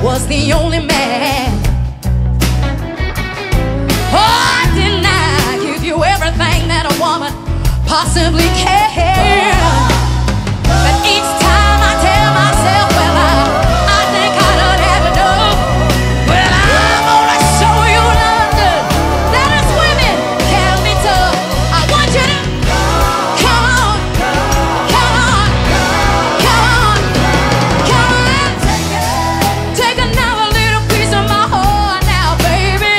was the only man. Oh, didn't I give you everything that a woman possibly can? But each time I tell myself, well, I think I done had enough. Well, I'm gonna show you, London, that us women can be tough. I want you to come on, come on, come on, come on. Take another little piece of my heart now, baby.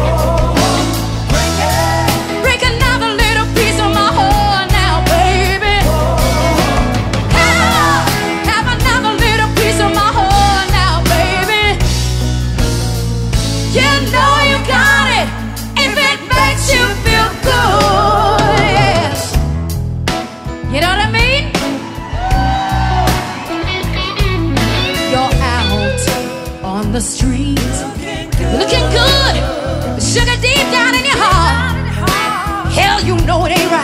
Break another little piece of my heart now, baby. Have another little piece of my heart now, baby. You know you got it if it makes you feel good, yes. You know what I mean? You're out on the street, looking good, sugar deep down in your heart. Hell, you know it ain't right.